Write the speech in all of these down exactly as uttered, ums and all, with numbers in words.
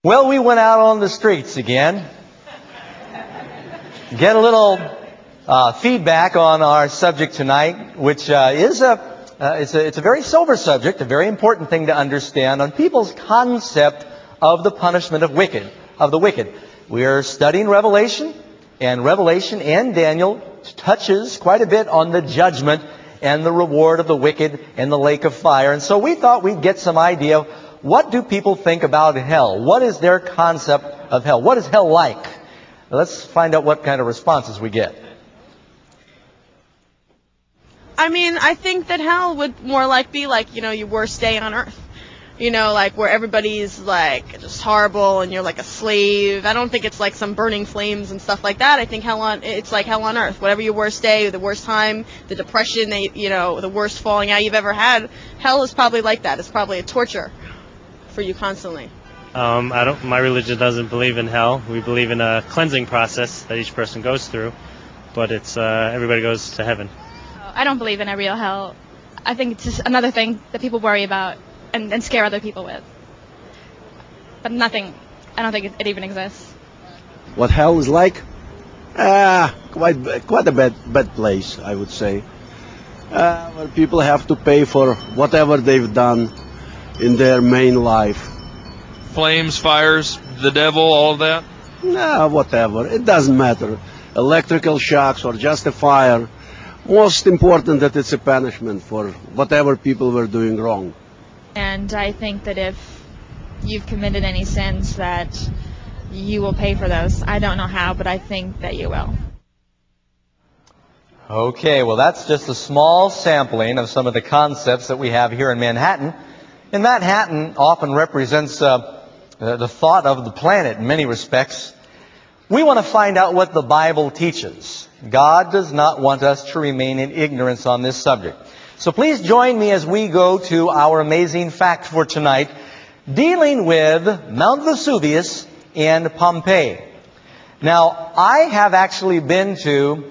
Well, we went out on the streets again. Get a little uh, feedback on our subject tonight, which uh, is a, uh, it's a it's a very sober subject, a very important thing to understand on people's concept of the punishment of wicked, of the wicked. We are studying Revelation, and Revelation and Daniel touches quite a bit on the judgment and the reward of the wicked in the lake of fire. And so we thought we'd get some idea of what do people think about hell? What is their concept of hell? What is hell like? Let's find out what kind of responses we get. I mean, I think that hell would more like be like, you know, your worst day on earth. You know, like where everybody's like just horrible and you're like a slave. I don't think it's like some burning flames and stuff like that. I think hell on it's like hell on earth. Whatever your worst day, the worst time, the depression, the, you know, the worst falling out you've ever had, hell is probably like that. It's probably a torture for you constantly. Um, I don't. My religion doesn't believe in hell. We believe in a cleansing process that each person goes through, but it's uh, everybody goes to heaven. I don't believe in a real hell. I think it's just another thing that people worry about and, and scare other people with. But nothing. I don't think it, it even exists. What hell is like? Ah, quite quite a bad bad place, I would say. Uh, where people have to pay for whatever they've done in their main life. Flames, fires, the devil, all of that? Nah, whatever. It doesn't matter. Electrical shocks or just a fire. Most important that it's a punishment for whatever people were doing wrong. And I think that if you've committed any sins that you will pay for those. I don't know how, but I think that you will. Okay, well that's just a small sampling of some of the concepts that we have here in Manhattan. And Manhattan often represents uh, the thought of the planet in many respects. We want to find out what the Bible teaches. God does not want us to remain in ignorance on this subject. So please join me as we go to our amazing fact for tonight, dealing with Mount Vesuvius and Pompeii. Now, I have actually been to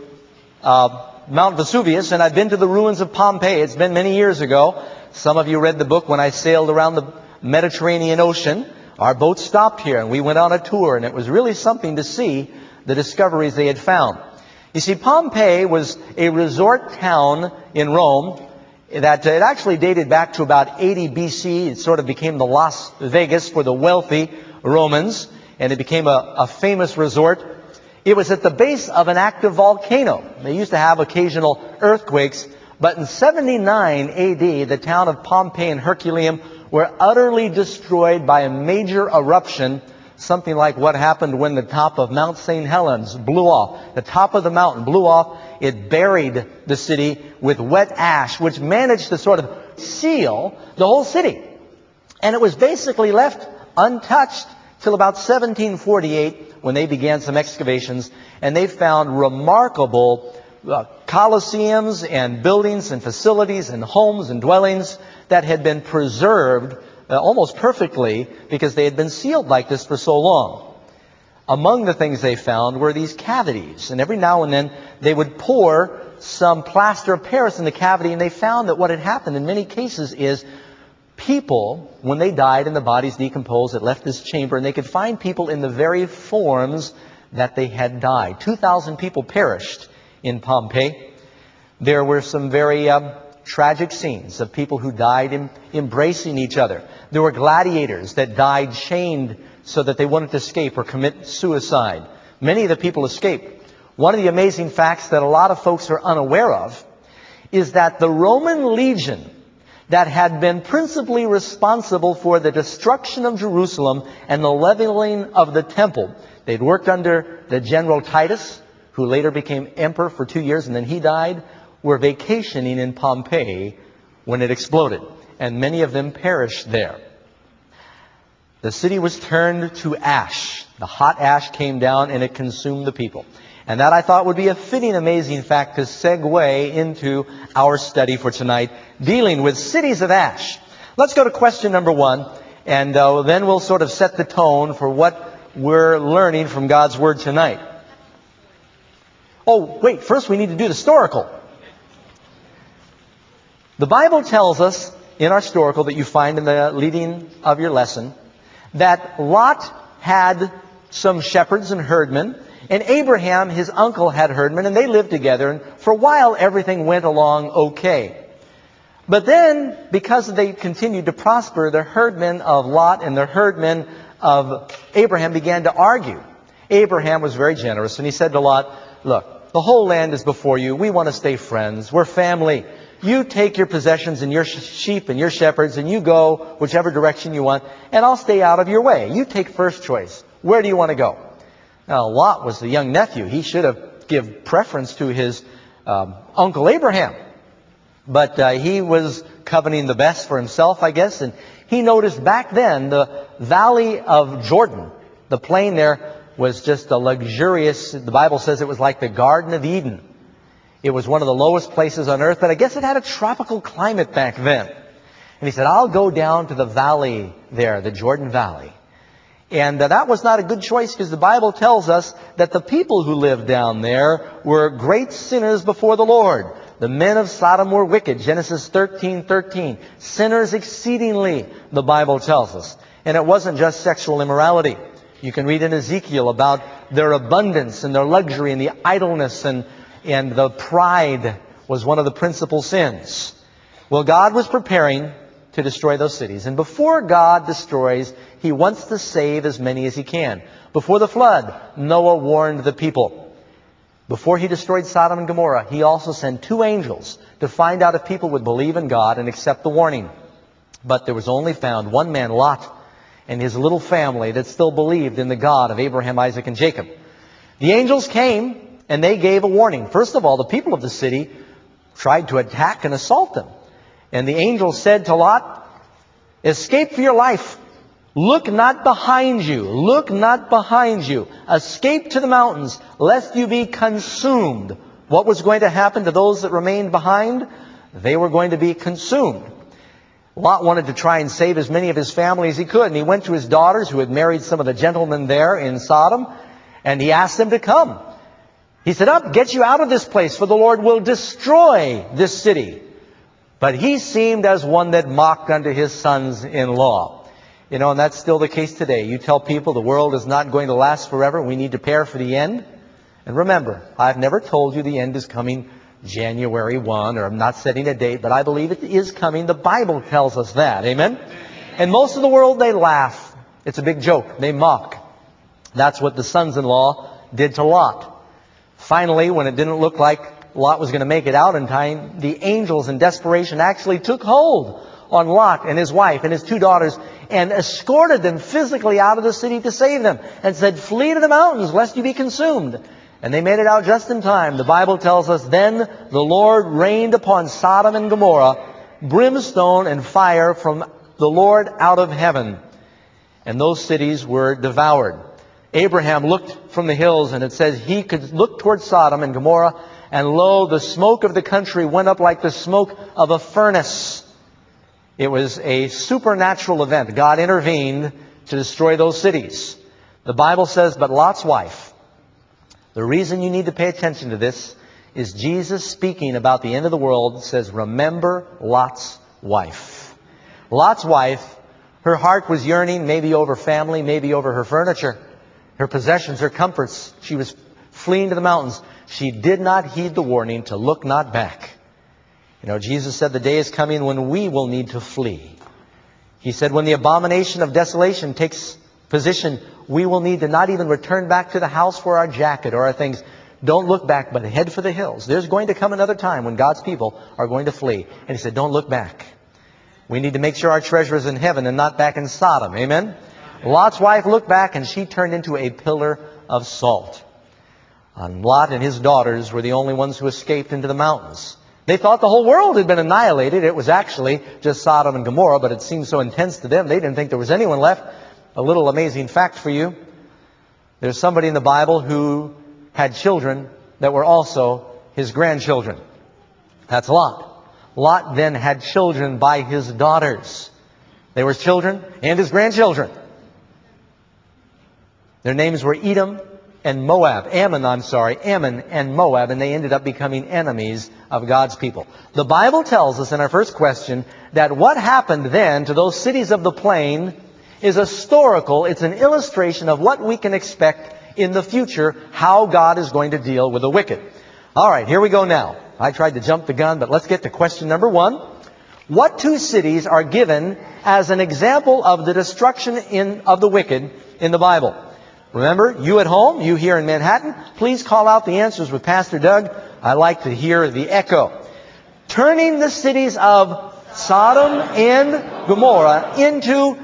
uh, Mount Vesuvius, and I've been to the ruins of Pompeii. It's been many years ago. Some of you read the book when I sailed around the Mediterranean Ocean. Our boat stopped here, and we went on a tour, and it was really something to see the discoveries they had found. You see, Pompeii was a resort town in Rome that it actually dated back to about eighty B C. It sort of became the Las Vegas for the wealthy Romans, and it became a, a famous resort. It was at the base of an active volcano. They used to have occasional earthquakes, but in seventy-nine A D, the town of Pompeii and Herculaneum were utterly destroyed by a major eruption, something like what happened when the top of Mount Saint Helens blew off. The top of the mountain blew off. It buried the city with wet ash, which managed to sort of seal the whole city. And it was basically left untouched till about seventeen forty-eight, when they began some excavations, and they found remarkable uh, coliseums and buildings and facilities and homes and dwellings that had been preserved uh, almost perfectly because they had been sealed like this for so long. Among the things they found were these cavities, and every now and then they would pour some plaster of Paris in the cavity, and they found that what had happened in many cases is people, when they died and the bodies decomposed, had left this chamber, and they could find people in the very forms that they had died. two thousand people perished in Pompeii. There were some very uh, tragic scenes of people who died em- embracing each other. There were gladiators that died chained so that they wouldn't escape or commit suicide. Many of the people escaped. One of the amazing facts that a lot of folks are unaware of is that the Roman legion that had been principally responsible for the destruction of Jerusalem and the leveling of the temple, they'd worked under the General Titus, who later became emperor for two years, and then he died, were vacationing in Pompeii when it exploded. And many of them perished there. The city was turned to ash. The hot ash came down and it consumed the people. And that, I thought, would be a fitting, amazing fact to segue into our study for tonight, dealing with cities of ash. Let's go to question number one, and uh, then we'll sort of set the tone for what we're learning from God's Word tonight. Oh, wait, first we need to do the historical. The Bible tells us in our historical that you find in the leading of your lesson that Lot had some shepherds and herdmen, and Abraham, his uncle, had herdmen, and they lived together, and for a while everything went along okay. But then, because they continued to prosper, the herdmen of Lot and the herdmen of Abraham began to argue. Abraham was very generous, and he said to Lot, look, the whole land is before you. We want to stay friends. We're family. You take your possessions and your sheep and your shepherds, and you go whichever direction you want, and I'll stay out of your way. You take first choice. Where do you want to go? Now, Lot was the young nephew. He should have given preference to his um, uncle Abraham. But uh, he was coveting the best for himself, I guess. And he noticed back then the valley of Jordan, the plain there, was just a luxurious, the Bible says it was like the Garden of Eden. It was one of the lowest places on earth, but I guess it had a tropical climate back then. And he said, I'll go down to the valley there, the Jordan Valley. And uh, that was not a good choice, because the Bible tells us that the people who lived down there were great sinners before the Lord. The men of Sodom were wicked, Genesis thirteen thirteen. Sinners exceedingly, the Bible tells us. And it wasn't just sexual immorality. You can read in Ezekiel about their abundance and their luxury and the idleness, and, and the pride was one of the principal sins. Well, God was preparing to destroy those cities. And before God destroys, He wants to save as many as He can. Before the flood, Noah warned the people. Before He destroyed Sodom and Gomorrah, He also sent two angels to find out if people would believe in God and accept the warning. But there was only found one man, Lot, and his little family that still believed in the God of Abraham, Isaac, and Jacob. The angels came and they gave a warning. First of all, the people of the city tried to attack and assault them. And the angel said to Lot, escape for your life. Look not behind you. Look not behind you. Escape to the mountains, lest you be consumed. What was going to happen to those that remained behind? They were going to be consumed. Lot wanted to try and save as many of his family as he could, and he went to his daughters who had married some of the gentlemen there in Sodom, and he asked them to come. He said, up, get you out of this place, for the Lord will destroy this city. But he seemed as one that mocked unto his sons-in-law. You know, and that's still the case today. You tell people the world is not going to last forever. We need to prepare for the end. And remember, I've never told you the end is coming January first, or I'm not setting a date, but I believe it is coming. The Bible tells us that. Amen? And most of the world, they laugh. It's a big joke. They mock. That's what the sons-in-law did to Lot. Finally, when it didn't look like Lot was going to make it out in time, the angels in desperation actually took hold on Lot and his wife and his two daughters and escorted them physically out of the city to save them, and said, flee to the mountains lest you be consumed. And they made it out just in time. The Bible tells us, then the Lord rained upon Sodom and Gomorrah brimstone and fire from the Lord out of heaven. And those cities were devoured. Abraham looked from the hills, and it says he could look towards Sodom and Gomorrah, and lo, the smoke of the country went up like the smoke of a furnace. It was a supernatural event. God intervened to destroy those cities. The Bible says, but Lot's wife. The reason you need to pay attention to this is Jesus, speaking about the end of the world, says, remember Lot's wife. Lot's wife, her heart was yearning maybe over family, maybe over her furniture, her possessions, her comforts. She was fleeing to the mountains. She did not heed the warning to look not back. You know, Jesus said the day is coming when we will need to flee. He said when the abomination of desolation takes position, we will need to not even return back to the house for our jacket or our things. Don't look back, but head for the hills. There's going to come another time when God's people are going to flee. And He said, don't look back. We need to make sure our treasure is in heaven and not back in Sodom. Amen? Lot's wife looked back, and she turned into a pillar of salt. And Lot and his daughters were the only ones who escaped into the mountains. They thought the whole world had been annihilated. It was actually just Sodom and Gomorrah, but it seemed so intense to them, they didn't think there was anyone left. A little amazing fact for you. There's somebody in the Bible who had children that were also his grandchildren. That's Lot. Lot then had children by his daughters. They were his children and his grandchildren. Their names were Edom and Moab. Ammon, I'm sorry, Ammon and Moab, and they ended up becoming enemies of God's people. The Bible tells us in our first question that what happened then to those cities of the plain is historical. It's an illustration of what we can expect in the future, how God is going to deal with the wicked. All right, here we go now. I tried to jump the gun, but let's get to question number one. What two cities are given as an example of the destruction in, of the wicked in the Bible? Remember, you at home, you here in Manhattan, please call out the answers with Pastor Doug. I like to hear the echo. Turning the cities of Sodom and Gomorrah into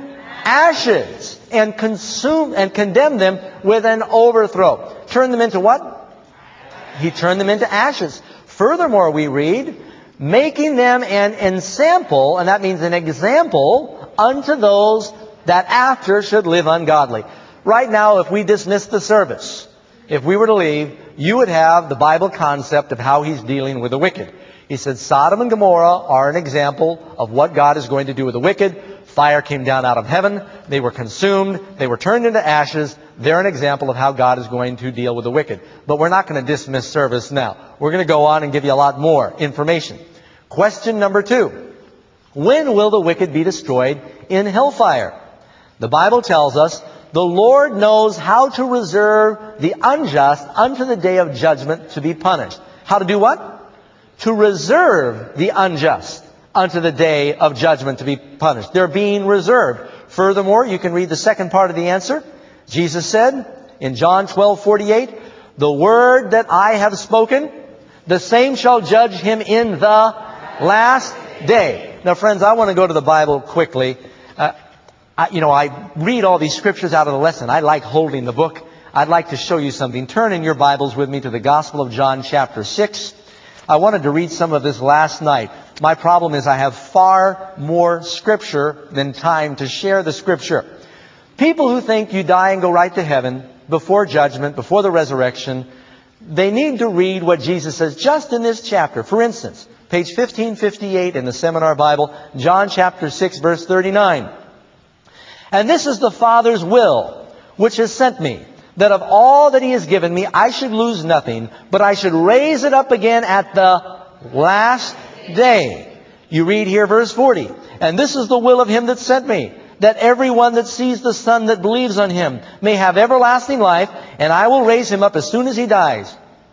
ashes and consume and condemn them with an overthrow. Turn them into what? He turned them into ashes. Furthermore, we read, making them an ensample, and that means an example, unto those that after should live ungodly. Right now, if we dismiss the service, if we were to leave, you would have the Bible concept of how He's dealing with the wicked. He said Sodom and Gomorrah are an example of what God is going to do with the wicked. Fire came down out of heaven. They were consumed. They were turned into ashes. They're an example of how God is going to deal with the wicked. But we're not going to dismiss service now. We're going to go on and give you a lot more information. Question number two. When will the wicked be destroyed in hellfire? The Bible tells us the Lord knows how to reserve the unjust unto the day of judgment to be punished. How to do what? To reserve the unjust unto the day of judgment to be punished. They're being reserved. Furthermore, you can read the second part of the answer. Jesus said in John twelve forty-eight, the word that I have spoken, the same shall judge him in the last day. Now, friends, I want to go to the Bible quickly. Uh, I, you know, I read all these scriptures out of the lesson. I like holding the book. I'd like to show you something. Turn in your Bibles with me to the Gospel of John chapter six. I wanted to read some of this last night. My problem is I have far more scripture than time to share the scripture. People who think you die and go right to heaven before judgment, before the resurrection, they need to read what Jesus says just in this chapter. For instance, page fifteen fifty-eight in the Seminar Bible, John chapter six, verse thirty-nine. And this is the Father's will, which has sent me, that of all that He has given me, I should lose nothing, but I should raise it up again at the last day. You read here verse forty. And this is the will of Him that sent me, that everyone that sees the Son that believes on Him may have everlasting life, and I will raise him up as soon as he dies.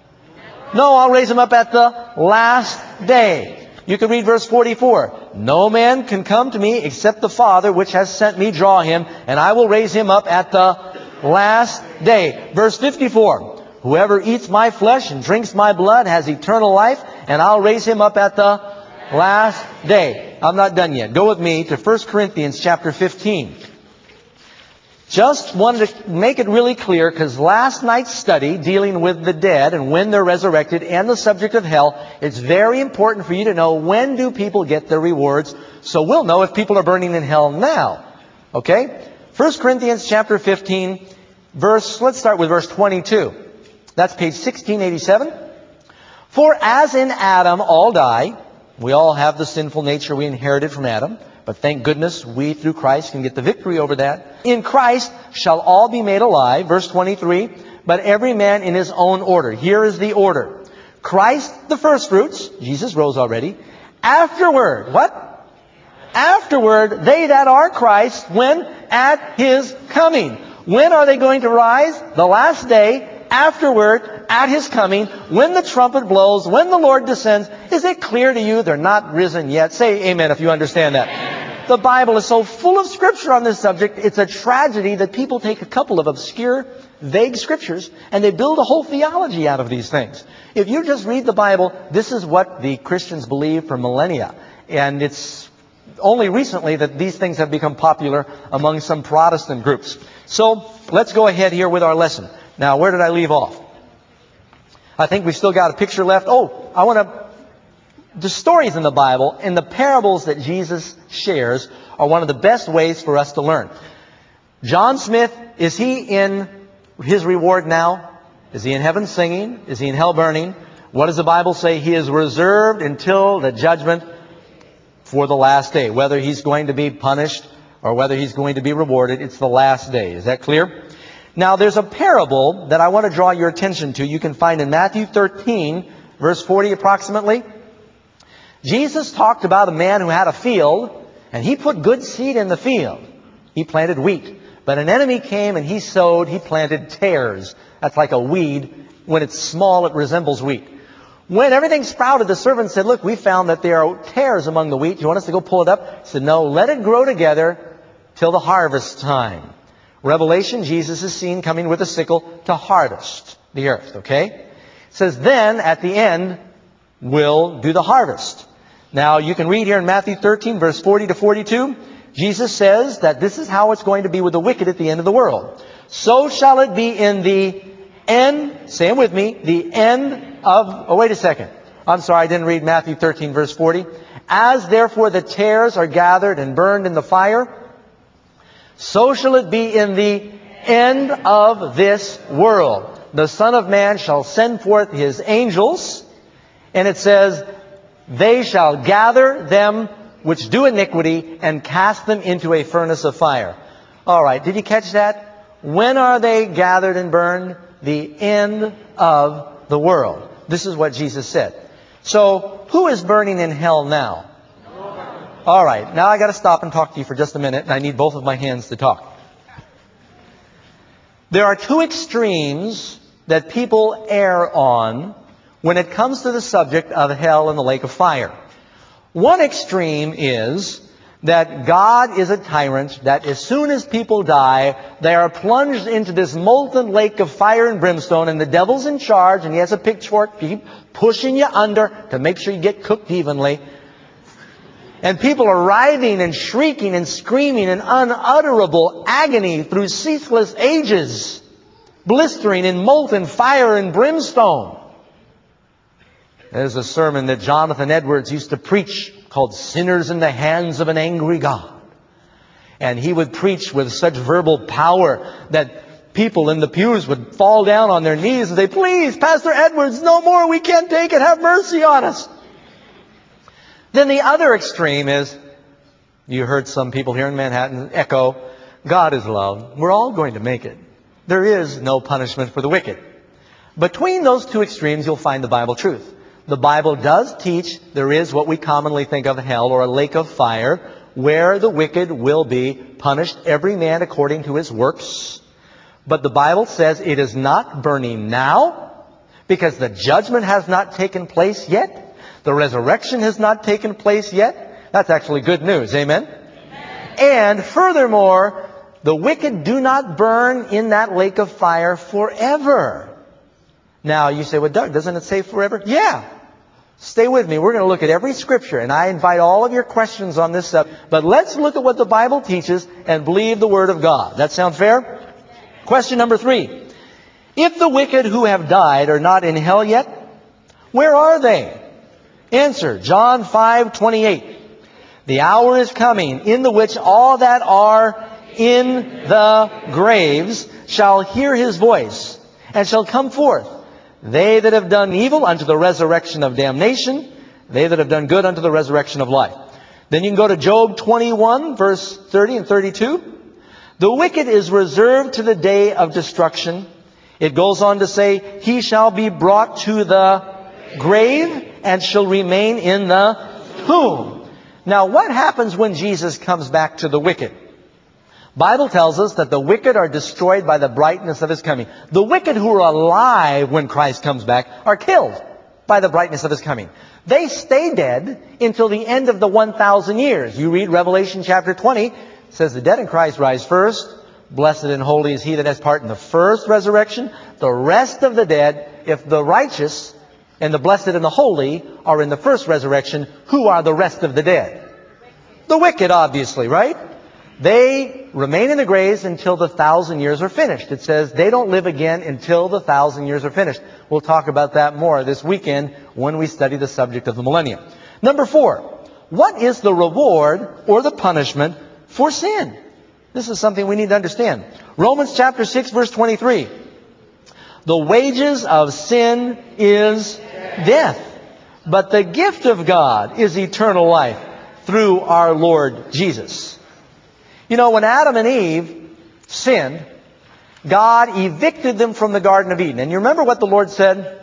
No, I'll raise him up at the last day. You can read verse forty-four. No man can come to me except the Father which has sent me draw him, and I will raise him up at the last day. Verse fifty-four. Whoever eats my flesh and drinks my blood has eternal life, and I'll raise him up at the last day. I'm not done yet. Go with me to First Corinthians chapter fifteen. Just wanted to make it really clear, because last night's study dealing with the dead and when they're resurrected and the subject of hell, it's very important for you to know when do people get their rewards, so we'll know if people are burning in hell now. Okay? First Corinthians chapter fifteen, verse, let's start with verse twenty-two. That's page sixteen eighty-seven. For as in Adam all die, we all have the sinful nature we inherited from Adam, but thank goodness we through Christ can get the victory over that. In Christ shall all be made alive, verse twenty-three, but every man in his own order. Here is the order. Christ the firstfruits, Jesus rose already. Afterward, what? Afterward, they that are Christ, when? At His coming. When are they going to rise? The last day. Afterward, at His coming, when the trumpet blows, when the Lord descends. Is it clear to you they're not risen yet? Say amen if you understand that. Amen. The Bible is so full of scripture on this subject, it's a tragedy that people take a couple of obscure, vague scriptures and they build a whole theology out of these things. If you just read the Bible, this is what the Christians believe for millennia. And it's only recently that these things have become popular among some Protestant groups. So, let's go ahead here with our lesson. Now, where did I leave off? I think we've still got a picture left. Oh, I want to... The stories in the Bible and the parables that Jesus shares are one of the best ways for us to learn. John Smith, is he in his reward now? Is he in heaven singing? Is he in hell burning? What does the Bible say? He is reserved until the judgment for the last day. Whether he's going to be punished or whether he's going to be rewarded, it's the last day. Is that clear? Now, there's a parable that I want to draw your attention to. You can find in Matthew thirteen, verse forty approximately. Jesus talked about a man who had a field, and he put good seed in the field. He planted wheat. But an enemy came and he sowed, he planted tares. That's like a weed. When it's small, it resembles wheat. When everything sprouted, the servant said, look, we found that there are tares among the wheat. Do you want us to go pull it up? He said, no, let it grow together till the harvest time. Revelation, Jesus is seen coming with a sickle to harvest the earth, okay? It says, then, at the end, we'll do the harvest. Now, you can read here in Matthew thirteen, verse forty to forty-two. Jesus says that this is how it's going to be with the wicked at the end of the world. So shall it be in the end, say it with me, the end of, oh wait a second. I'm sorry, I didn't read Matthew thirteen, verse forty. As therefore the tares are gathered and burned in the fire, so shall it be in the end of this world. The Son of Man shall send forth His angels, and it says, they shall gather them which do iniquity and cast them into a furnace of fire. All right, did you catch that? When are they gathered and burned? The end of the world. This is what Jesus said. So, who is burning in hell now? All right, now I got to stop and talk to you for just a minute, and I need both of my hands to talk. There are two extremes that people err on when it comes to the subject of hell and the lake of fire. One extreme is that God is a tyrant, that as soon as people die, they are plunged into this molten lake of fire and brimstone, and the devil's in charge, and he has a pitchfork to keep pushing you under to make sure you get cooked evenly. And people are writhing and shrieking and screaming in unutterable agony through ceaseless ages, blistering in molten fire and brimstone. There's a sermon that Jonathan Edwards used to preach called Sinners in the Hands of an Angry God. And he would preach with such verbal power that people in the pews would fall down on their knees and say, please, Pastor Edwards, no more, we can't take it, have mercy on us. Then the other extreme is, you heard some people here in Manhattan echo, God is love. We're all going to make it. There is no punishment for the wicked. Between those two extremes, you'll find the Bible truth. The Bible does teach there is what we commonly think of hell, or a lake of fire, where the wicked will be punished, every man according to his works. But the Bible says it is not burning now, because the judgment has not taken place yet. The resurrection has not taken place yet. That's actually good news. Amen? Amen. And furthermore, the wicked do not burn in that lake of fire forever. Now, you say, well, Doug, doesn't it say forever? Yeah. Stay with me. We're going to look at every scripture, and I invite all of your questions on this subject. But let's look at what the Bible teaches and believe the Word of God. That sound fair? Question number three. If the wicked who have died are not in hell yet, where are they? Answer, John five twenty-eight. The hour is coming in the which all that are in the graves shall hear His voice and shall come forth. They that have done evil unto the resurrection of damnation, they that have done good unto the resurrection of life. Then you can go to Job twenty-one, verse thirty and thirty-two. The wicked is reserved to the day of destruction. It goes on to say, he shall be brought to the grave and shall remain in the tomb. Now, what happens when Jesus comes back to the wicked? Bible tells us that the wicked are destroyed by the brightness of His coming. The wicked who are alive when Christ comes back are killed by the brightness of His coming. They stay dead until the end of the one thousand years. You read Revelation chapter twenty, it says the dead in Christ rise first. Blessed and holy is he that has part in the first resurrection. The rest of the dead, if the righteous and the blessed and the holy are in the first resurrection, who are the rest of the dead? The wicked, obviously, right? They remain in the graves until the thousand years are finished. It says they don't live again until the thousand years are finished. We'll talk about that more this weekend when we study the subject of the millennium. Number four, what is the reward or the punishment for sin? This is something we need to understand. Romans chapter six, verse twenty-three. The wages of sin is death, but the gift of God is eternal life through our Lord Jesus. You know, when Adam and Eve sinned, God evicted them from the Garden of Eden. And you remember what the Lord said?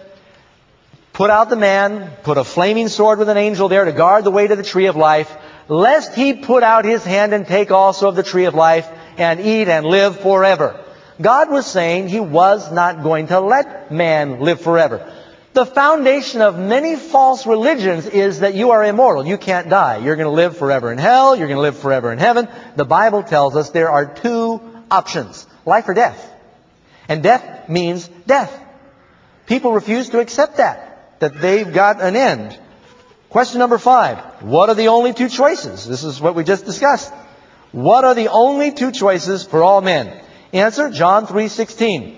Put out the man, put a flaming sword with an angel there to guard the way to the tree of life, lest he put out his hand and take also of the tree of life and eat and live forever. God was saying He was not going to let man live forever. The foundation of many false religions is that you are immortal. You can't die. You're going to live forever in hell. You're going to live forever in heaven. The Bible tells us there are two options, life or death. And death means death. People refuse to accept that, that they've got an end. Question number five. What are the only two choices? This is what we just discussed. What are the only two choices for all men? Answer, John three sixteen.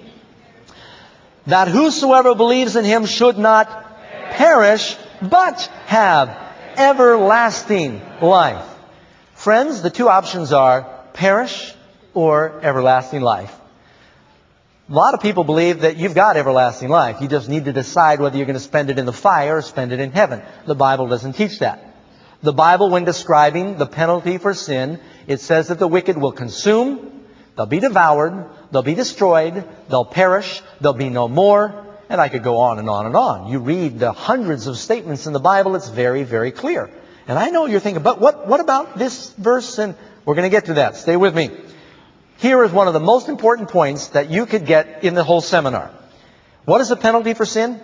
That whosoever believes in Him should not perish, but have everlasting life. Friends, the two options are perish or everlasting life. A lot of people believe that you've got everlasting life. You just need to decide whether you're going to spend it in the fire or spend it in heaven. The Bible doesn't teach that. The Bible, when describing the penalty for sin, it says that the wicked will consume, they'll be devoured, they'll be destroyed, they'll perish, there'll be no more. And I could go on and on and on. You read the hundreds of statements in the Bible, it's very, very clear. And I know you're thinking, but what, what about this verse? And we're going to get to that. Stay with me. Here is one of the most important points that you could get in the whole seminar. What is the penalty for sin?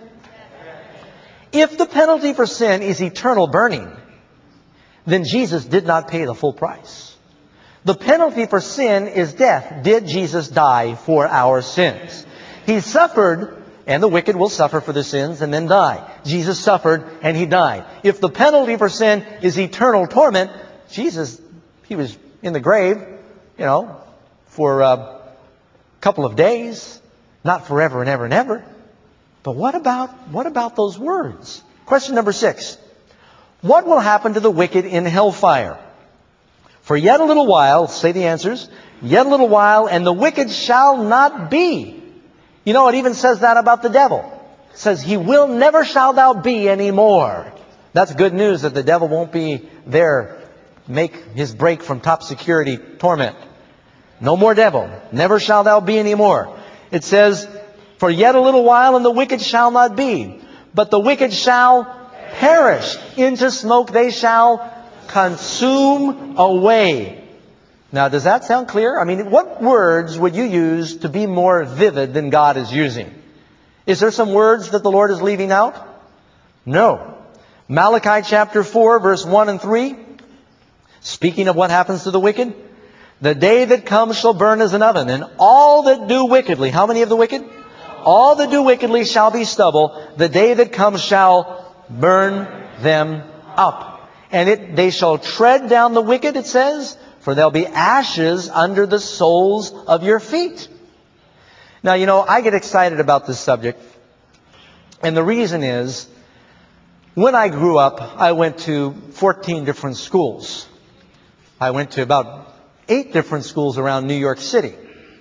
If the penalty for sin is eternal burning, then Jesus did not pay the full price. The penalty for sin is death. Did Jesus die for our sins? He suffered, and the wicked will suffer for their sins and then die. Jesus suffered and He died. If the penalty for sin is eternal torment, Jesus, He was in the grave, you know, for a couple of days, not forever and ever and ever. But what about, what about those words? Question number six. What will happen to the wicked in hellfire? For yet a little while, say the answers, yet a little while, and the wicked shall not be. You know, it even says that about the devil. It says, he will never shall thou be anymore. That's good news that the devil won't be there, make his break from top security torment. No more devil. Never shall thou be anymore. It says, for yet a little while, and the wicked shall not be. But the wicked shall perish. Into smoke they shall consume away. Now, does that sound clear? I mean, what words would you use to be more vivid than God is using? Is there some words that the Lord is leaving out? No. Malachi chapter four, verse one and three. Speaking of what happens to the wicked. The day that comes shall burn as an oven, and all that do wickedly. How many of the wicked? All that do wickedly shall be stubble. The day that comes shall burn them up. And it, they shall tread down the wicked, it says, for there'll be ashes under the soles of your feet. Now, you know, I get excited about this subject. And the reason is, when I grew up, I went to fourteen different schools. I went to about eight different schools around New York City.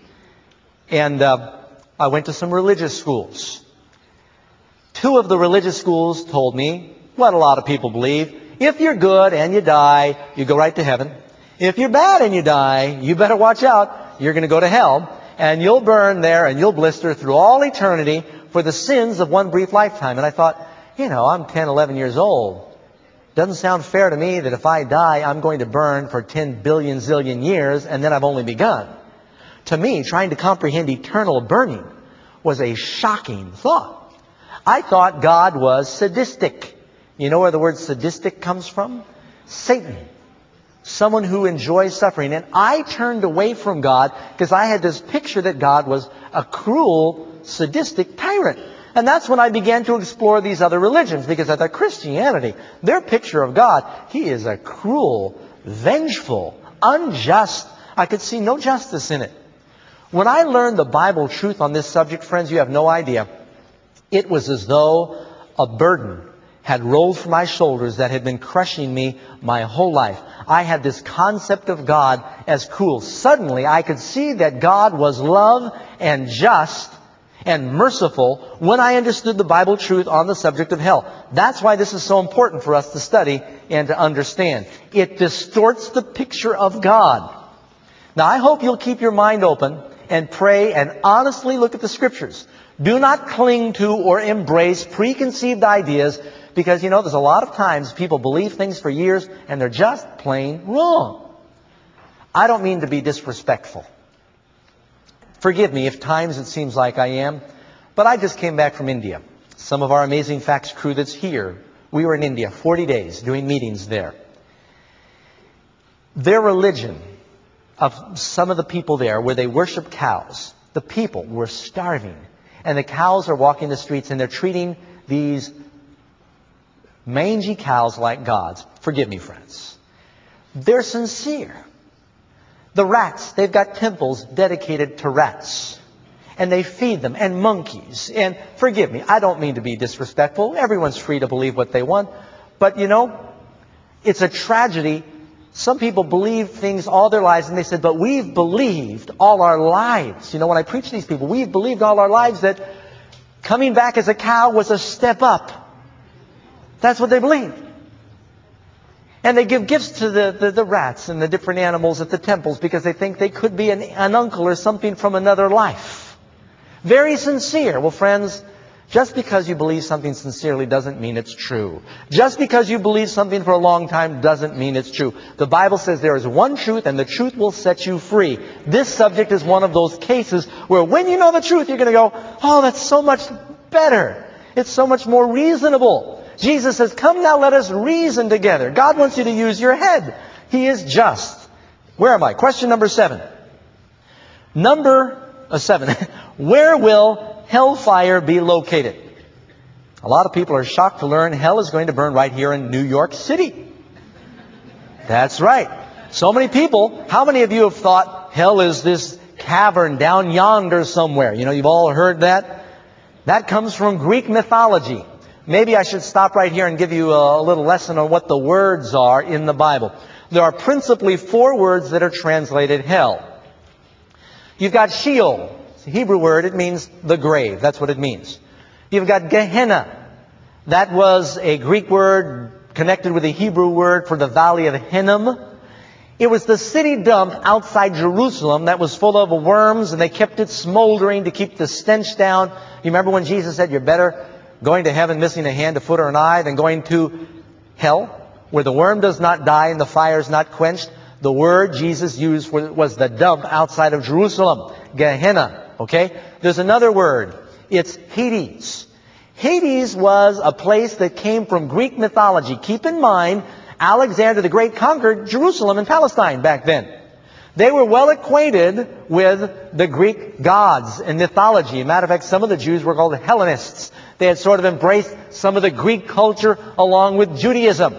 And uh, I went to some religious schools. Two of the religious schools told me what a lot of people believe. If you're good and you die, you go right to heaven. If you're bad and you die, you better watch out. You're going to go to hell. And you'll burn there and you'll blister through all eternity for the sins of one brief lifetime. And I thought, you know, I'm ten, eleven years old. Doesn't sound fair to me that if I die, I'm going to burn for ten billion zillion years and then I've only begun. To me, trying to comprehend eternal burning was a shocking thought. I thought God was sadistic. You know where the word sadistic comes from? Satan. Someone who enjoys suffering. And I turned away from God because I had this picture that God was a cruel, sadistic tyrant. And that's when I began to explore these other religions, because I thought Christianity, their picture of God, He is a cruel, vengeful, unjust. I could see no justice in it. When I learned the Bible truth on this subject, friends, you have no idea. It was as though a burden had rolled from my shoulders that had been crushing me my whole life. I had this concept of God as cruel. Suddenly, I could see that God was love and just and merciful when I understood the Bible truth on the subject of hell. That's why this is so important for us to study and to understand. It distorts the picture of God. Now, I hope you'll keep your mind open and pray and honestly look at the Scriptures. Do not cling to or embrace preconceived ideas, because, you know, there's a lot of times people believe things for years and they're just plain wrong. I don't mean to be disrespectful. Forgive me if times it seems like I am, but I just came back from India. Some of our Amazing Facts crew that's here, we were in India forty days doing meetings there. Their religion of some of the people there, where they worship cows, the people were starving, and the cows are walking the streets and they're treating these mangy cows like gods. Forgive me, friends. They're sincere. The rats, they've got temples dedicated to rats. And they feed them, and monkeys. And forgive me, I don't mean to be disrespectful. Everyone's free to believe what they want. But you know, it's a tragedy. Some people believe things all their lives, and they said, but we've believed all our lives. You know, when I preach to these people, we've believed all our lives that coming back as a cow was a step up. That's what they believe. And they give gifts to the, the, the rats and the different animals at the temples because they think they could be an, an uncle or something from another life. Very sincere. Well, friends, just because you believe something sincerely doesn't mean it's true. Just because you believe something for a long time doesn't mean it's true. The Bible says there is one truth, and the truth will set you free. This subject is one of those cases where when you know the truth, you're going to go, oh, that's so much better. It's so much more reasonable. Jesus says, come now, let us reason together. God wants you to use your head. He is just. Where am I? Question number seven. Number uh, seven. Where will hellfire be located? A lot of people are shocked to learn hell is going to burn right here in New York City. That's right. So many people, how many of you have thought hell is this cavern down yonder somewhere? You know, you've all heard that. That comes from Greek mythology. Maybe I should stop right here and give you a little lesson on what the words are in the Bible. There are principally four words that are translated hell. You've got Sheol. It's a Hebrew word. It means the grave. That's what it means. You've got Gehenna. That was a Greek word connected with a Hebrew word for the valley of Hinnom. It was the city dump outside Jerusalem that was full of worms, and they kept it smoldering to keep the stench down. You remember when Jesus said, you're better going to heaven missing a hand, a foot, or an eye than going to hell, where the worm does not die and the fire is not quenched? The word Jesus used was the dump outside of Jerusalem, Gehenna. Okay? There's another word. It's Hades. Hades was a place that came from Greek mythology. Keep in mind, Alexander the Great conquered Jerusalem and Palestine back then. They were well acquainted with the Greek gods and mythology. As a matter of fact, some of the Jews were called Hellenists. They had sort of embraced some of the Greek culture along with Judaism.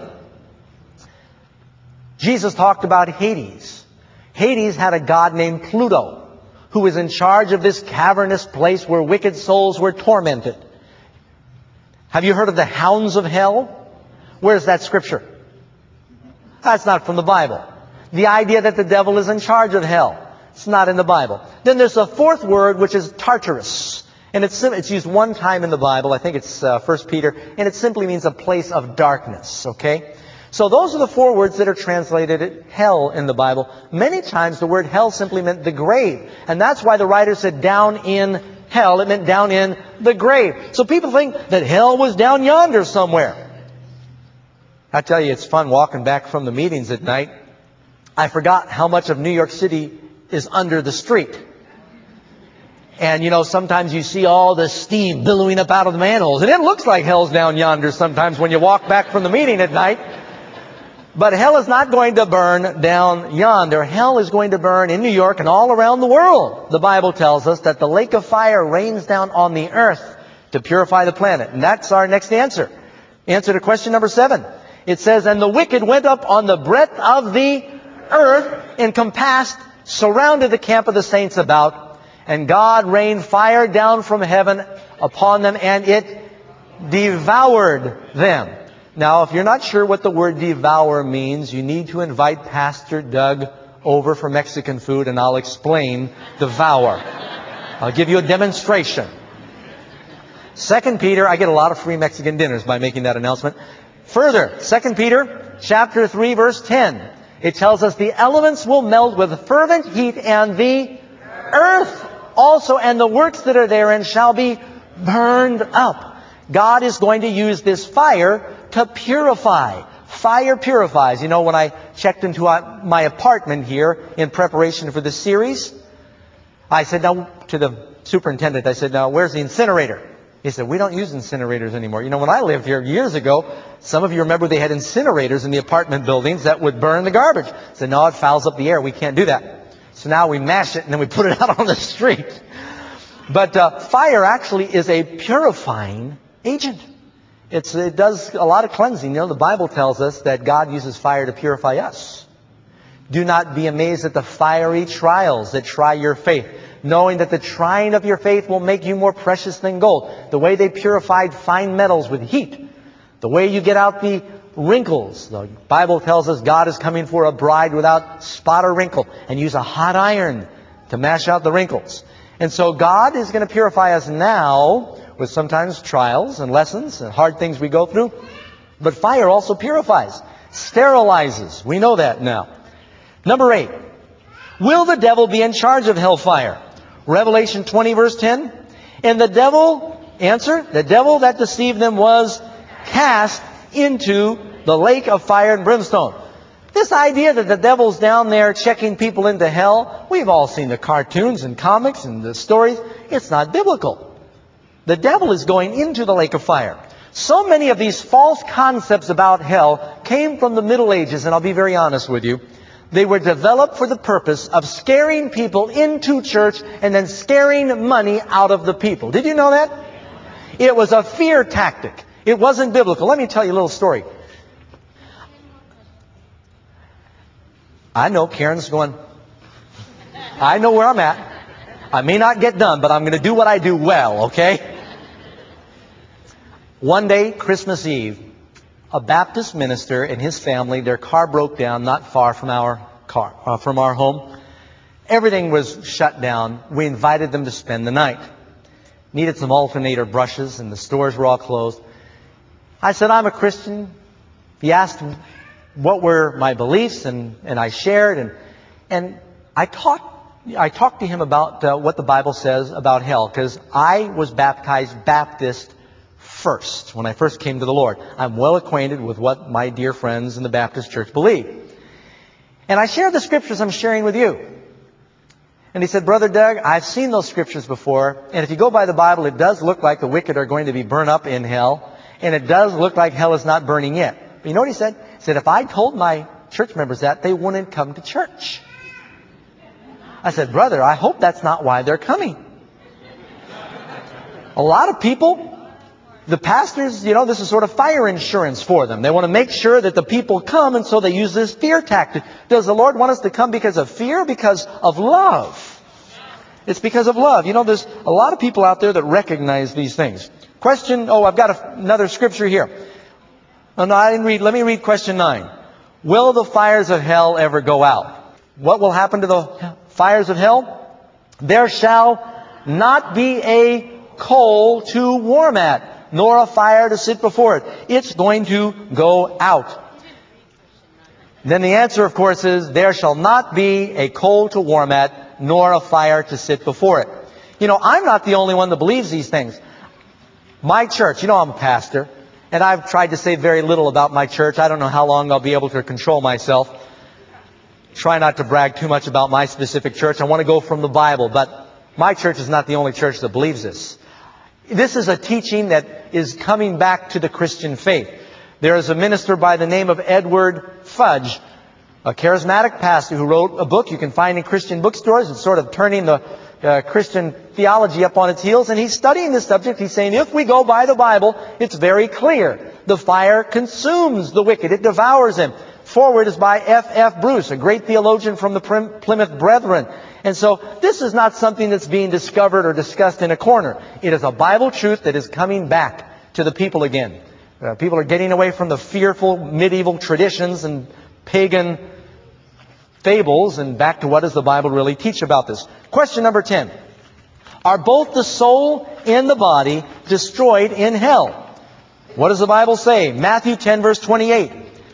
Jesus talked about Hades. Hades had a god named Pluto, who was in charge of this cavernous place where wicked souls were tormented. Have you heard of the hounds of hell? Where's that scripture? That's not from the Bible. The idea that the devil is in charge of hell, it's not in the Bible. Then there's a fourth word, which is Tartarus. And it's, it's used one time in the Bible. I think it's uh, First Peter. And it simply means a place of darkness. Okay? So those are the four words that are translated hell in the Bible. Many times the word hell simply meant the grave. And that's why the writer said down in hell. It meant down in the grave. So people think that hell was down yonder somewhere. I tell you, it's fun walking back from the meetings at night. I forgot how much of New York City is under the street. And, you know, sometimes you see all the steam billowing up out of the manholes. And it looks like hell's down yonder sometimes when you walk back from the meeting at night. But hell is not going to burn down yonder. Hell is going to burn in New York and all around the world. The Bible tells us that the lake of fire rains down on the earth to purify the planet. And that's our next answer. Answer to question number seven. It says, and the wicked went up on the breadth of the earth, encompassed, surrounded the camp of the saints about, and God rained fire down from heaven upon them, and it devoured them. Now, if you're not sure what the word devour means, you need to invite Pastor Doug over for Mexican food, and I'll explain devour. I'll give you a demonstration. Second Peter, I get a lot of free Mexican dinners by making that announcement. Further, Second Peter chapter three, verse ten. It tells us the elements will melt with fervent heat, and the earth also and the works that are therein shall be burned up. God is going to use this fire to purify. Fire purifies. You know, when I checked into my apartment here in preparation for this series, I said, now, to the superintendent, I said, now, where's the incinerator? He said, we don't use incinerators anymore. You know, when I lived here years ago, some of you remember they had incinerators in the apartment buildings that would burn the garbage. I said, no, it fouls up the air. We can't do that. So now we mash it and then we put it out on the street. But uh, fire actually is a purifying agent. It's, it does a lot of cleansing. You know, the Bible tells us that God uses fire to purify us. Do not be amazed at the fiery trials that try your faith, knowing that the trying of your faith will make you more precious than gold. The way they purified fine metals with heat. The way you get out the wrinkles. The Bible tells us God is coming for a bride without spot or wrinkle, and use a hot iron to mash out the wrinkles. And so God is going to purify us now with sometimes trials and lessons and hard things we go through. But fire also purifies, sterilizes. We know that now. Number eight. Will the devil be in charge of hellfire? Revelation twenty verse ten. And the devil, answer, the devil that deceived them was cast into the lake of fire and brimstone. This idea that the devil's down there checking people into hell, we've all seen the cartoons and comics and the stories. It's not biblical. The devil is going into the lake of fire. So many of these false concepts about hell came from the Middle Ages, and I'll be very honest with you. They were developed for the purpose of scaring people into church and then scaring money out of the people. Did you know that? It was a fear tactic. It wasn't biblical. Let me tell you a little story. I know Karen's going, I know where I'm at. I may not get done, but I'm going to do what I do well, okay? One day, Christmas Eve, a Baptist minister and his family, their car broke down not far from our car, uh, from our home. Everything was shut down. We invited them to spend the night. Needed some alternator brushes, and the stores were all closed. I said, I'm a Christian. He asked what were my beliefs, and, and I shared, and and I talked I talked to him about uh, what the Bible says about hell, because I was baptized Baptist first when I first came to the Lord. I'm well acquainted with what my dear friends in the Baptist church believe. And I shared the scriptures I'm sharing with you. And he said, Brother Doug, I've seen those scriptures before, and if you go by the Bible, it does look like the wicked are going to be burned up in hell, and it does look like hell is not burning yet. But you know what he said? He said, if I told my church members that, they wouldn't come to church. I said, brother, I hope that's not why they're coming. A lot of people, the pastors, you know, this is sort of fire insurance for them. They want to make sure that the people come, and so they use this fear tactic. Does the Lord want us to come because of fear or because of love? It's because of love. You know, there's a lot of people out there that recognize these things. Question, oh, I've got a, another scripture here. Oh, no, I didn't read. Let me read question nine. Will the fires of hell ever go out? What will happen to the fires of hell? There shall not be a coal to warm at, nor a fire to sit before it. It's going to go out. Then the answer, of course, is there shall not be a coal to warm at, nor a fire to sit before it. You know, I'm not the only one that believes these things. My church, you know I'm a pastor, and I've tried to say very little about my church. I don't know how long I'll be able to control myself. Try not to brag too much about my specific church. I want to go from the Bible, but my church is not the only church that believes this. This is a teaching that is coming back to the Christian faith. There is a minister by the name of Edward Fudge, a charismatic pastor who wrote a book you can find in Christian bookstores. It's sort of turning the uh, Christian theology up on its heels. And he's studying this subject. He's saying if we go by the Bible, it's very clear. The fire consumes the wicked. It devours them. Forward is by F F Bruce, a great theologian from the Plymouth Brethren. And so this is not something that's being discovered or discussed in a corner. It is a Bible truth that is coming back to the people again. Uh, people are getting away from the fearful medieval traditions and pagan fables and back to what does the Bible really teach about this. Question number ten. Are both the soul and the body destroyed in hell? What does the Bible say? Matthew ten verse twenty-eight.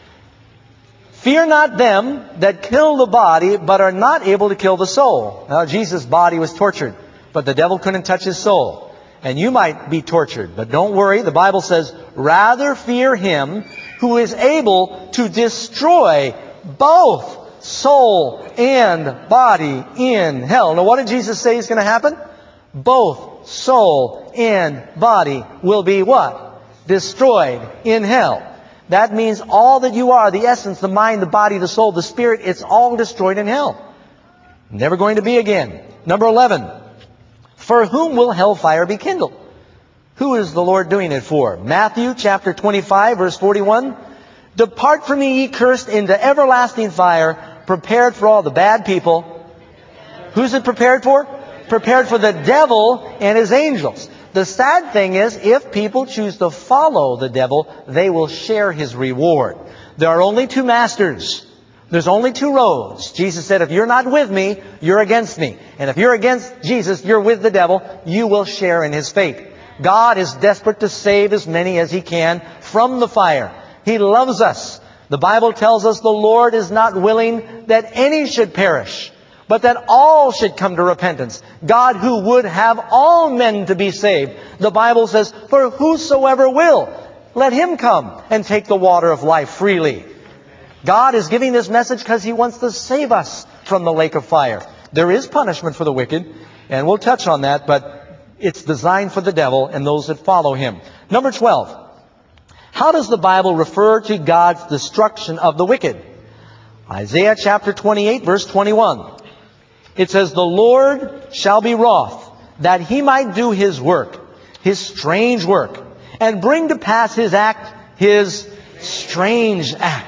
Fear not them that kill the body, but are not able to kill the soul. Now, Jesus' body was tortured, but the devil couldn't touch his soul. And you might be tortured, but don't worry. The Bible says, rather fear him who is able to destroy both soul and body in hell. Now, what did Jesus say is going to happen? Both soul and body will be what? Destroyed in hell. That means all that you are, the essence, the mind, the body, the soul, the spirit, it's all destroyed in hell. Never going to be again. Number eleven. For whom will hellfire be kindled? Who is the Lord doing it for? Matthew chapter twenty-five, verse forty-one. Depart from me, ye cursed, into everlasting fire, prepared for all the bad people. Who's it prepared for? Prepared for the devil and his angels. The sad thing is, if people choose to follow the devil, they will share his reward. There are only two masters. There's only two roads. Jesus said, if you're not with me, you're against me. And if you're against Jesus, you're with the devil. You will share in his fate. God is desperate to save as many as he can from the fire. He loves us. The Bible tells us the Lord is not willing that any should perish, but that all should come to repentance. God who would have all men to be saved. The Bible says, for whosoever will, let him come and take the water of life freely. God is giving this message because he wants to save us from the lake of fire. There is punishment for the wicked, and we'll touch on that, but it's designed for the devil and those that follow him. Number twelve. How does the Bible refer to God's destruction of the wicked? Isaiah chapter twenty-eight, verse twenty-one. It says, the Lord shall be wroth, that he might do his work, his strange work, and bring to pass his act, his strange act.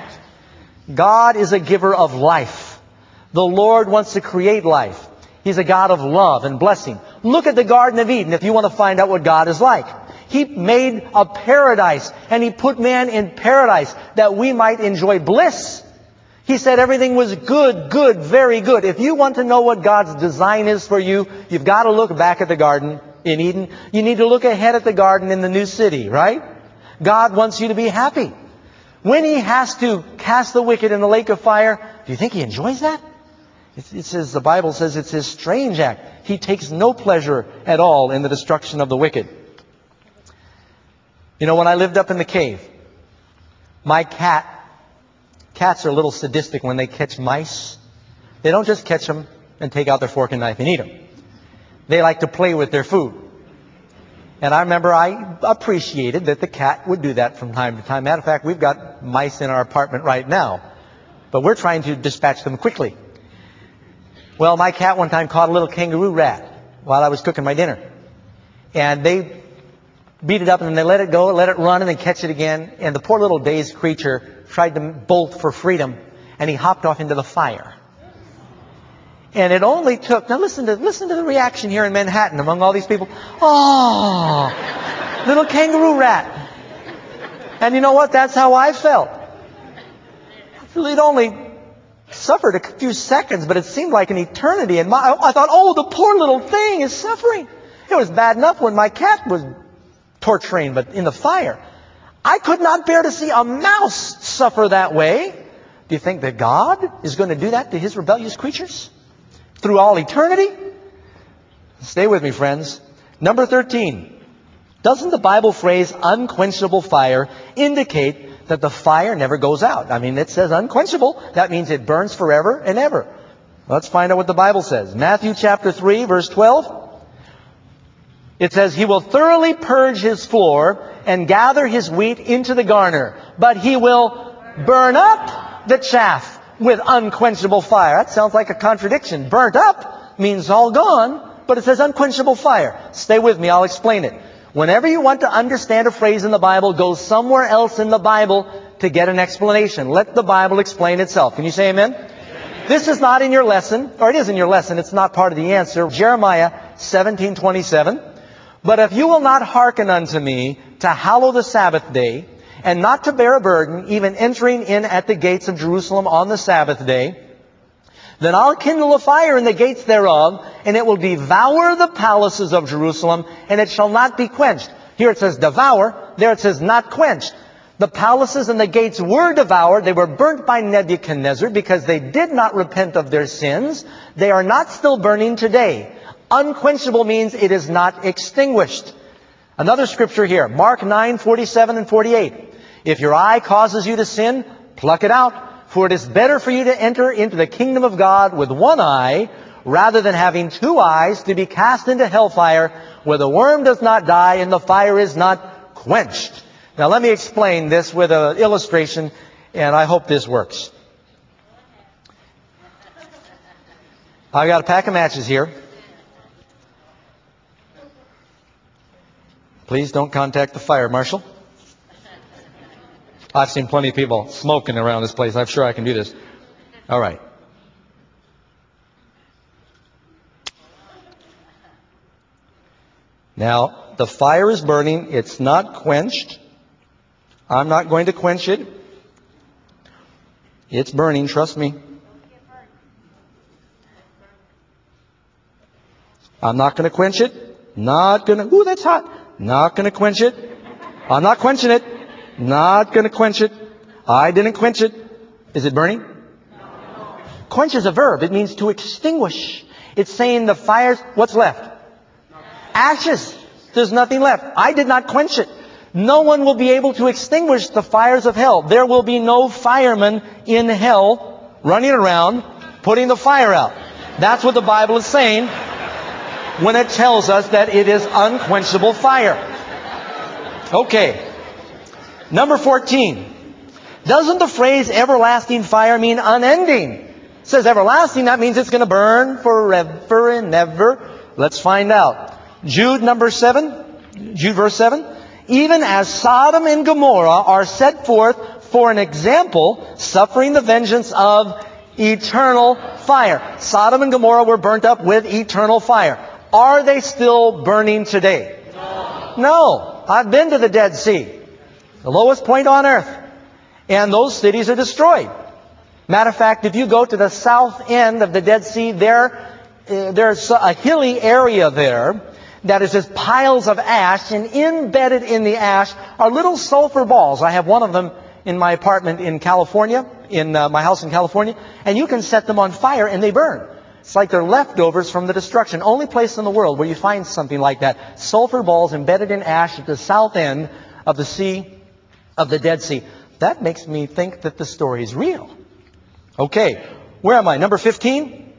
God is a giver of life. The Lord wants to create life. He's a God of love and blessing. Look at the Garden of Eden if you want to find out what God is like. He made a paradise, and He put man in paradise that we might enjoy bliss. He said everything was good, good, very good. If you want to know what God's design is for you, you've got to look back at the garden in Eden. You need to look ahead at the garden in the new city, right? God wants you to be happy. When He has to cast the wicked in the lake of fire, do you think He enjoys that? It, it says, the Bible says it's His strange act. He takes no pleasure at all in the destruction of the wicked. You know, when I lived up in the cave, my cat, cats are a little sadistic when they catch mice. They don't just catch them and take out their fork and knife and eat them. They like to play with their food. And I remember I appreciated that the cat would do that from time to time. Matter of fact, we've got mice in our apartment right now. But we're trying to dispatch them quickly. Well, my cat one time caught a little kangaroo rat while I was cooking my dinner. And they beat it up and then they let it go, let it run and then catch it again. And the poor little dazed creature tried to bolt for freedom. And he hopped off into the fire. And it only took, now listen to listen to the reaction here in Manhattan among all these people. Oh, little kangaroo rat. And you know what? That's how I felt. It only suffered a few seconds, but it seemed like an eternity. And my, I thought, oh, the poor little thing is suffering. It was bad enough when my cat was torturing, but in the fire. I could not bear to see a mouse suffer that way. Do you think that God is going to do that to His rebellious creatures? Through all eternity? Stay with me, friends. Number thirteen. Doesn't the Bible phrase unquenchable fire indicate that the fire never goes out? I mean, it says unquenchable. That means it burns forever and ever. Let's find out what the Bible says. Matthew chapter three, verse twelve. It says, He will thoroughly purge His floor and gather His wheat into the garner, but He will burn up the chaff with unquenchable fire. That sounds like a contradiction. Burnt up means all gone, but it says unquenchable fire. Stay with me, I'll explain it. Whenever you want to understand a phrase in the Bible, go somewhere else in the Bible to get an explanation. Let the Bible explain itself. Can you say amen? Amen. This is not in your lesson, or it is in your lesson, it's not part of the answer. Jeremiah seventeen twenty-seven. But if you will not hearken unto me to hallow the Sabbath day, and not to bear a burden, even entering in at the gates of Jerusalem on the Sabbath day, then I'll kindle a fire in the gates thereof, and it will devour the palaces of Jerusalem, and it shall not be quenched. Here it says devour, there it says not quenched. The palaces and the gates were devoured. They were burnt by Nebuchadnezzar because they did not repent of their sins. They are not still burning today. Unquenchable means it is not extinguished. Another scripture here, Mark nine forty-seven and forty-eight. If your eye causes you to sin, pluck it out. For it is better for you to enter into the kingdom of God with one eye, rather than having two eyes to be cast into hellfire, where the worm does not die and the fire is not quenched. Now let me explain this with an illustration, and I hope this works. I've got a pack of matches here. Please don't contact the fire marshal. I've seen plenty of people smoking around this place. I'm sure I can do this. All right. Now, the fire is burning. It's not quenched. I'm not going to quench it. It's burning, trust me. I'm not going to quench it. Not going to, ooh, that's hot. Not going to quench it. I'm not quenching it. Not going to quench it. I didn't quench it. Is it burning? No. Quench is a verb. It means to extinguish. It's saying the fires, what's left? Ashes. There's nothing left. I did not quench it. No one will be able to extinguish the fires of hell. There will be no firemen in hell running around putting the fire out. That's what the Bible is saying when it tells us that it is unquenchable fire. Okay. Number fourteen. Doesn't the phrase everlasting fire mean unending? It says everlasting, that means it's going to burn forever and ever. Let's find out. Jude number seven, Jude verse seven. Even as Sodom and Gomorrah are set forth for an example, suffering the vengeance of eternal fire. Sodom and Gomorrah were burnt up with eternal fire. Are they still burning today? No. No. I've been to the Dead Sea, the lowest point on earth, and those cities are destroyed. Matter of fact, if you go to the south end of the Dead Sea, there, uh, there's a hilly area there that is just piles of ash, and embedded in the ash are little sulfur balls. I have one of them in my apartment in California, in uh, my house in California, and you can set them on fire and they burn. It's like they're leftovers from the destruction. Only place in the world where you find something like that. Sulfur balls embedded in ash at the south end of the sea, of the Dead Sea. That makes me think that the story is real. Okay, where am I? Number fifteen?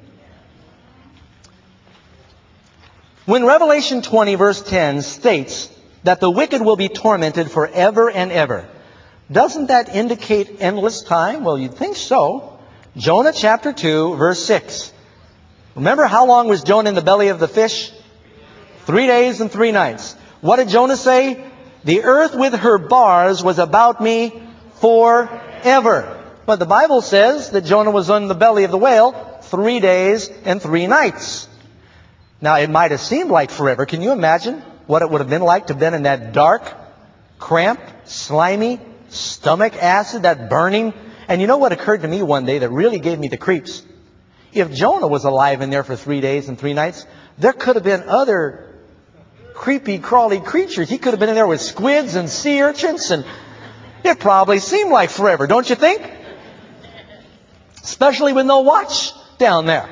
When Revelation twenty verse ten states that the wicked will be tormented forever and ever, doesn't that indicate endless time? Well, you'd think so. Jonah chapter two verse six. Remember how long was Jonah in the belly of the fish? Three days and three nights. What did Jonah say? The earth with her bars was about me forever. But the Bible says that Jonah was in the belly of the whale three days and three nights. Now, it might have seemed like forever. Can you imagine what it would have been like to have been in that dark, cramped, slimy, stomach acid, that burning? And you know what occurred to me one day that really gave me the creeps? If Jonah was alive in there for three days and three nights, there could have been other creepy, crawly creatures. He could have been in there with squids and sea urchins, and it probably seemed like forever, don't you think? Especially with no watch down there.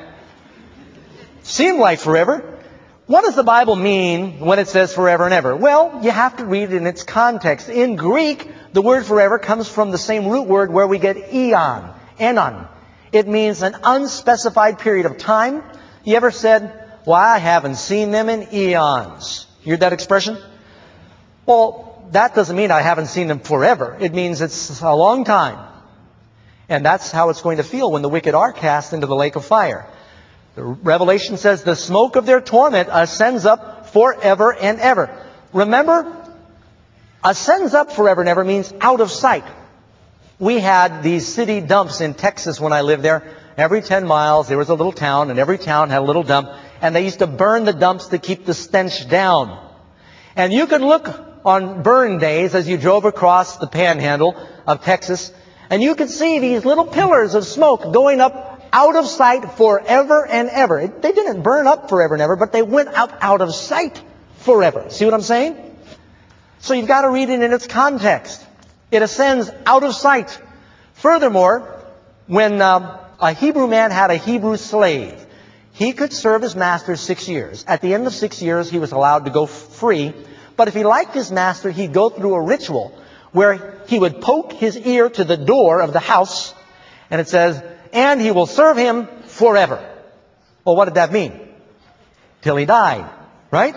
Seemed like forever. What does the Bible mean when it says forever and ever? Well, you have to read it in its context. In Greek, the word forever comes from the same root word where we get eon, enon. It means an unspecified period of time. You ever said, well, I haven't seen them in eons? You heard that expression? Well, that doesn't mean I haven't seen them forever. It means it's a long time. And that's how it's going to feel when the wicked are cast into the lake of fire. The Revelation says the smoke of their torment ascends up forever and ever. Remember, ascends up forever and ever means out of sight. We had these city dumps in Texas when I lived there. Every ten miles there was a little town, and every town had a little dump. And they used to burn the dumps to keep the stench down. And you could look on burn days as you drove across the panhandle of Texas, and you could see these little pillars of smoke going up out of sight forever and ever. They didn't burn up forever and ever, but they went up out of sight forever. See what I'm saying? So you've got to read it in its context. It ascends out of sight. Furthermore, when uh, a Hebrew man had a Hebrew slave, he could serve his master six years. At the end of six years, he was allowed to go free. But if he liked his master, he'd go through a ritual where he would poke his ear to the door of the house, and it says, and he will serve him forever. Well, what did that mean? Till he died, right?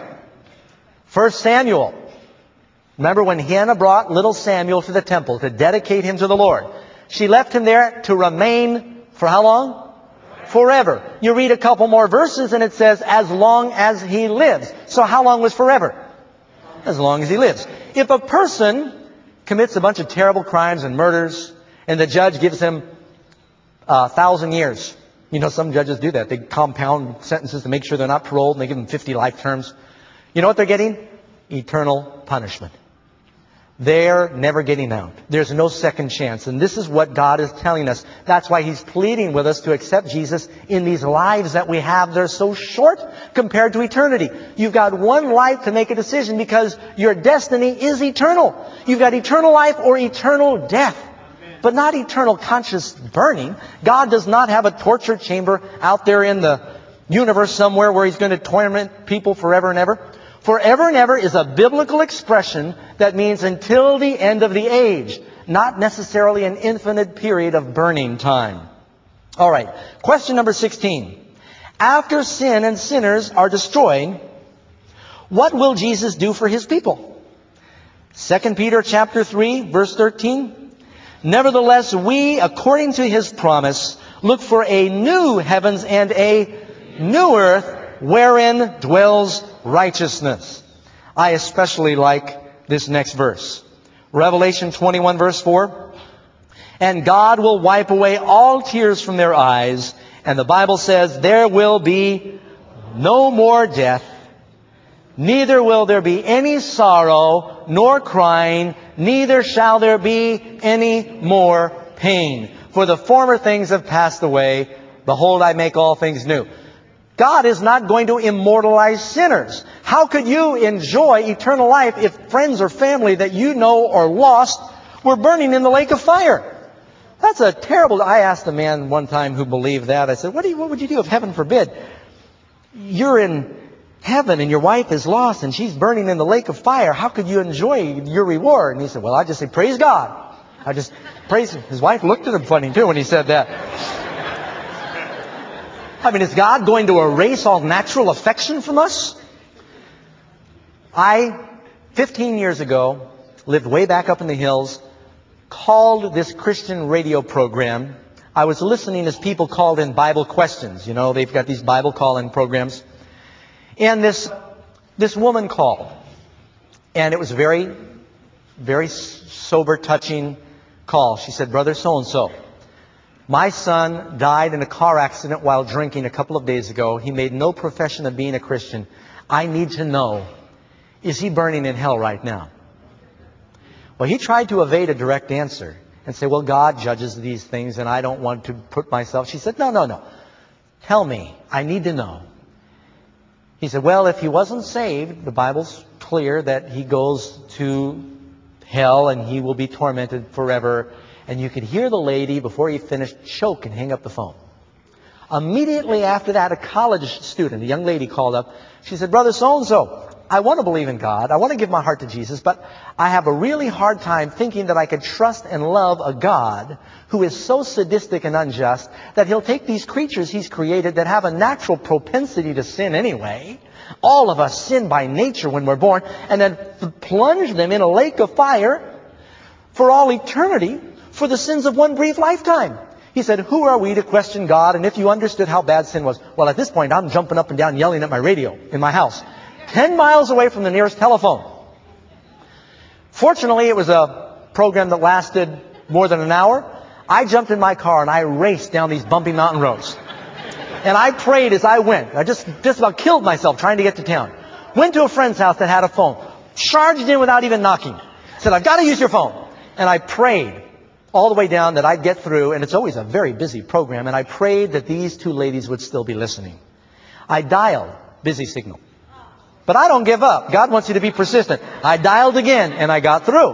First Samuel. Remember when Hannah brought little Samuel to the temple to dedicate him to the Lord? She left him there to remain for how long? Forever. You read a couple more verses and it says, as long as he lives. So how long was forever? As long as he lives. If a person commits a bunch of terrible crimes and murders, and the judge gives him a thousand years. You know, some judges do that. They compound sentences to make sure they're not paroled, and they give them fifty life terms. You know what they're getting? Eternal punishment. They're never getting out. There's no second chance. And this is what God is telling us. That's why He's pleading with us to accept Jesus in these lives that we have. They're so short compared to eternity. You've got one life to make a decision because your destiny is eternal. You've got eternal life or eternal death. But not eternal conscious burning. God does not have a torture chamber out there in the universe somewhere where He's going to torment people forever and ever. Forever and ever is a biblical expression that means until the end of the age, not necessarily an infinite period of burning time. All right, question number sixteen. After sin and sinners are destroyed, what will Jesus do for His people? Second Peter chapter three, verse thirteen. Nevertheless, we, according to His promise, look for a new heavens and a new earth wherein dwells righteousness. I especially like this next verse. Revelation twenty-one verse four. And God will wipe away all tears from their eyes. And the Bible says there will be no more death. Neither will there be any sorrow, nor crying. Neither shall there be any more pain. For the former things have passed away. Behold, I make all things new. God is not going to immortalize sinners. How could you enjoy eternal life if friends or family that you know are lost were burning in the lake of fire? That's a terrible... I asked a man one time who believed that. I said, what, do you, what would you do if, heaven forbid, you're in heaven and your wife is lost and she's burning in the lake of fire? How could you enjoy your reward? And he said, well, I just say, praise God. I just praise Him. His wife looked at him funny too when he said that. I mean, is God going to erase all natural affection from us? I, fifteen years ago, lived way back up in the hills, called this Christian radio program. I was listening as people called in Bible questions. You know, they've got these Bible call-in programs. And this, this woman called. And it was a very, very sober, touching call. She said, Brother so-and-so, my son died in a car accident while drinking a couple of days ago. He made no profession of being a Christian. I need to know, is he burning in hell right now? Well, he tried to evade a direct answer and say, well, God judges these things and I don't want to put myself... She said, no, no, no. Tell me. I need to know. He said, well, if he wasn't saved, the Bible's clear that he goes to hell and he will be tormented forever. And you could hear the lady, before he finished, choke and hang up the phone. Immediately after that, a college student, a young lady, called up. She said, Brother so-and-so, I want to believe in God. I want to give my heart to Jesus, but I have a really hard time thinking that I could trust and love a God who is so sadistic and unjust that He'll take these creatures He's created that have a natural propensity to sin anyway. All of us sin by nature when we're born, and then plunge them in a lake of fire for all eternity for the sins of one brief lifetime. He said, who are we to question God? And if you understood how bad sin was, well, at this point, I'm jumping up and down yelling at my radio in my house, ten miles away from the nearest telephone. Fortunately, it was a program that lasted more than an hour. I jumped in my car and I raced down these bumpy mountain roads. And I prayed as I went. I just, just about killed myself trying to get to town. Went to a friend's house that had a phone. Charged in without even knocking. Said, I've got to use your phone. And I prayed all the way down that I'd get through. And it's always a very busy program. And I prayed that these two ladies would still be listening. I dialed busy signal. But I don't give up. God wants you to be persistent. I dialed again and I got through.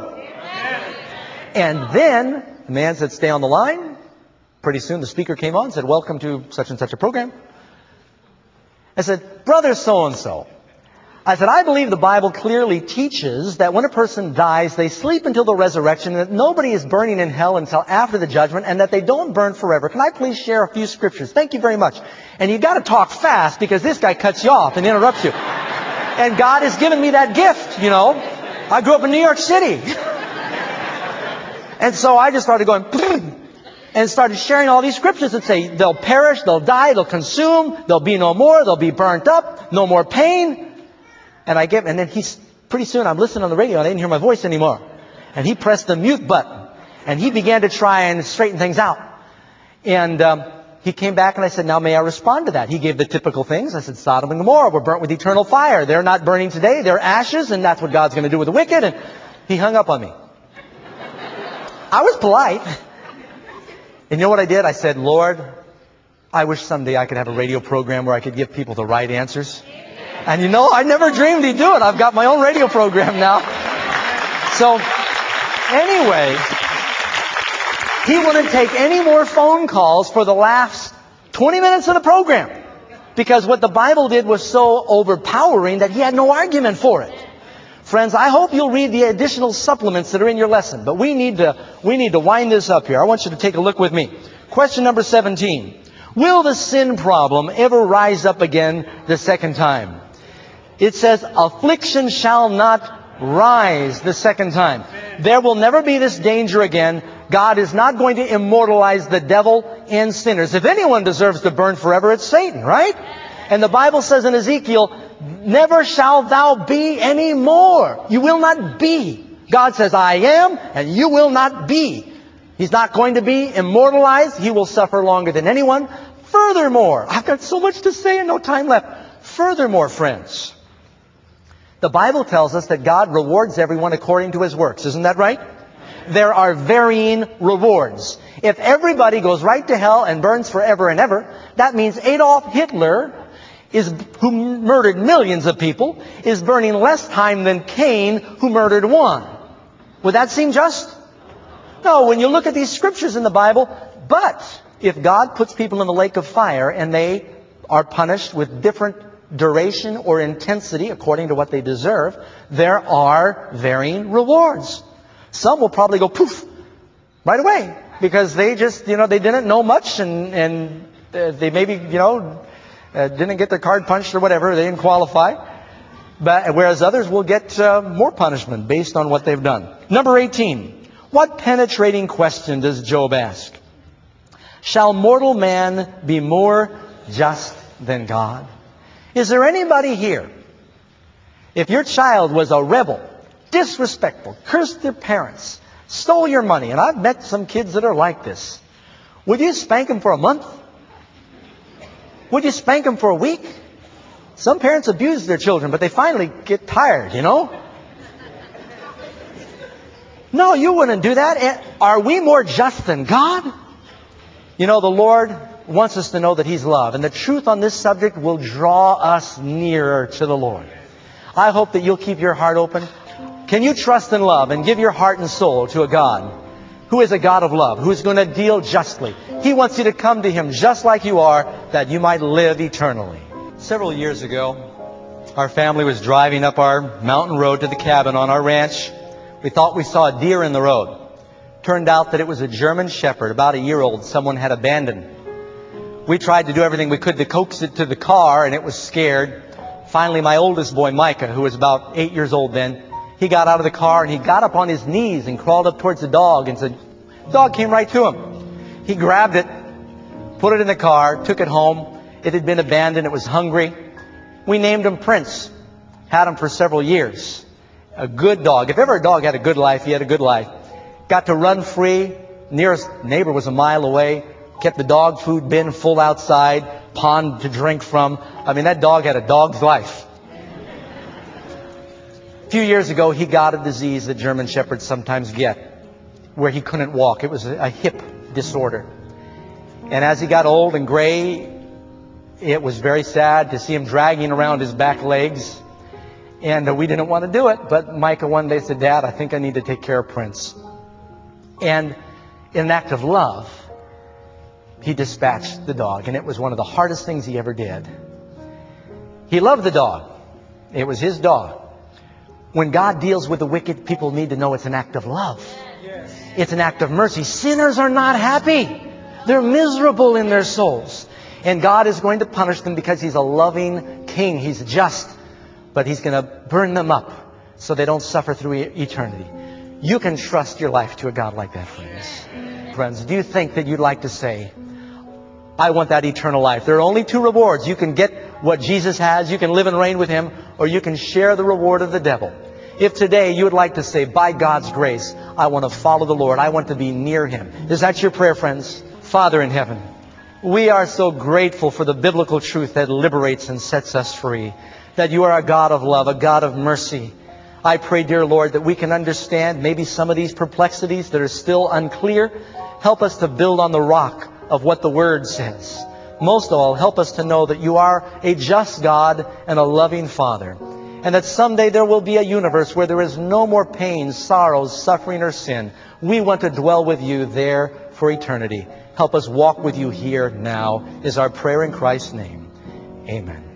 And then the man said, stay on the line. Pretty soon the speaker came on and said, welcome to such and such a program. I said, Brother so-and-so, I said, I believe the Bible clearly teaches that when a person dies, they sleep until the resurrection, and that nobody is burning in hell until after the judgment, and that they don't burn forever. Can I please share a few scriptures? Thank you very much. And you've got to talk fast because this guy cuts you off and interrupts you. And God has given me that gift, you know. I grew up in New York City. And so I just started going, and started sharing all these scriptures that say they'll perish, they'll die, they'll consume, there'll be no more, they'll be burnt up, no more pain. And I get, and then he's, pretty soon I'm listening on the radio and I didn't hear my voice anymore. And he pressed the mute button. And he began to try and straighten things out. And um, he came back and I said, now may I respond to that? He gave the typical things. I said, Sodom and Gomorrah were burnt with eternal fire. They're not burning today. They're ashes, and that's what God's going to do with the wicked. And he hung up on me. I was polite. And you know what I did? I said, Lord, I wish someday I could have a radio program where I could give people the right answers. And you know, I never dreamed he'd do it. I've got my own radio program now. So, anyway, he wouldn't take any more phone calls for the last twenty minutes of the program. Because what the Bible did was so overpowering that he had no argument for it. Friends, I hope you'll read the additional supplements that are in your lesson. But we need to, we need to wind this up here. I want you to take a look with me. Question number seventeen. Will the sin problem ever rise up again the second time? It says, affliction shall not rise the second time. There will never be this danger again. God is not going to immortalize the devil and sinners. If anyone deserves to burn forever, it's Satan, right? And the Bible says in Ezekiel, never shall thou be any more. You will not be. God says, I am, and you will not be. He's not going to be immortalized. He will suffer longer than anyone. Furthermore, I've got so much to say and no time left. Furthermore, friends, the Bible tells us that God rewards everyone according to his works. Isn't that right? There are varying rewards. If everybody goes right to hell and burns forever and ever, that means Adolf Hitler, is, who murdered millions of people, is burning less time than Cain, who murdered one. Would that seem just? No, when you look at these scriptures in the Bible, but if God puts people in the lake of fire and they are punished with different duration or intensity according to what they deserve, there are varying rewards. Some will probably go poof right away because they just, you know, they didn't know much and, and uh, they maybe, you know, uh, didn't get their card punched or whatever. They didn't qualify. But whereas others will get uh, more punishment based on what they've done. Number eighteen. What penetrating question does Job ask? Shall mortal man be more just than God? Is there anybody here, if your child was a rebel, disrespectful, cursed their parents, stole your money, and I've met some kids that are like this, would you spank them for a month? Would you spank them for a week? Some parents abuse their children, but they finally get tired, you know? No, you wouldn't do that. Are we more just than God? You know, the Lord wants us to know that He's love. And the truth on this subject will draw us nearer to the Lord. I hope that you'll keep your heart open. Can you trust in love and give your heart and soul to a God who is a God of love, who is going to deal justly? He wants you to come to Him just like you are, that you might live eternally. Several years ago, our family was driving up our mountain road to the cabin on our ranch. We thought we saw a deer in the road. Turned out that it was a German Shepherd, about a year old, someone had abandoned. We tried to do everything we could to coax it to the car, and it was scared. Finally, my oldest boy, Micah, who was about eight years old then, he got out of the car and he got up on his knees and crawled up towards the dog and said, the dog came right to him. He grabbed it, put it in the car, took it home. It had been abandoned. It was hungry. We named him Prince. Had him for several years. A good dog. If ever a dog had a good life, he had a good life. Got to run free. Nearest neighbor was a mile away. Kept the dog food bin full outside. Pond to drink from. I mean, that dog had a dog's life. A few years ago, he got a disease that German Shepherds sometimes get, where he couldn't walk. It was a hip disorder. And as he got old and gray, it was very sad to see him dragging around his back legs. And we didn't want to do it. But Micah one day said, Dad, I think I need to take care of Prince. And in an act of love, he dispatched the dog. And it was one of the hardest things he ever did. He loved the dog. It was His dog. When God deals with the wicked, people need to know it's an act of love. It's an act of mercy. Sinners are not happy. They're miserable in their souls. And God is going to punish them because He's a loving King. He's just. But He's going to burn them up so they don't suffer through eternity. You can trust your life to a God like that, friends. Friends, do you think that you'd like to say, I want that eternal life? There are only two rewards. You can get what Jesus has. You can live and reign with Him. Or you can share the reward of the devil. If today you would like to say, by God's grace, I want to follow the Lord. I want to be near Him. Is that your prayer, friends? Father in heaven, we are so grateful for the biblical truth that liberates and sets us free. That you are a God of love, a God of mercy. I pray, dear Lord, that we can understand maybe some of these perplexities that are still unclear. Help us to build on the rock of what the Word says. Most of all, help us to know that you are a just God and a loving Father. And that someday there will be a universe where there is no more pain, sorrows, suffering, or sin. We want to dwell with you there for eternity. Help us walk with you here now, is our prayer in Christ's name. Amen.